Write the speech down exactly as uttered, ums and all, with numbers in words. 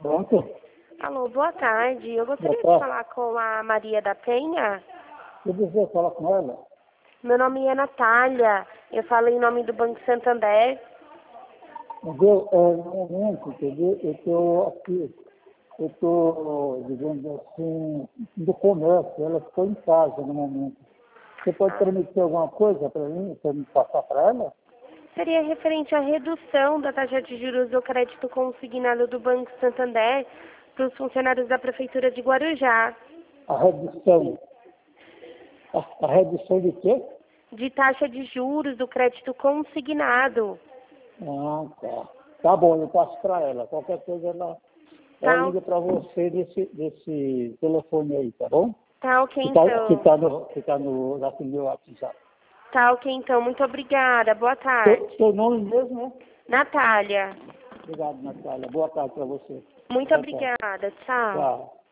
Pronto? Alô, boa tarde. Eu gostaria Boa de tarde. falar com a Maria da Penha. Eu desejo falar com ela. Meu nome é Natália. Eu falo em nome do Banco Santander. Entendeu? É, no momento, entendeu? Eu estou aqui, eu estou, digamos assim, do comércio. Ela ficou em casa no momento. Você pode permitir alguma coisa para mim, para me passar para ela? Seria referente à redução da taxa de juros do crédito consignado do Banco Santander para os funcionários da Prefeitura de Guarujá. A redução. A, a redução de quê? De taxa de juros do crédito consignado. Ah, tá. Tá bom, eu passo para ela. Qualquer coisa ela, ela Tá, liga para você desse, desse telefone aí, tá bom? tá ok Que está que então. tá no, que tá no, lá no meu WhatsApp. Tá ok então. Muito obrigada. Boa tarde. Seu, seu nome mesmo, né? Natália. Obrigado, Natália. Boa tarde para você. Muito Tchau, tchau. obrigada. Tchau. Tchau.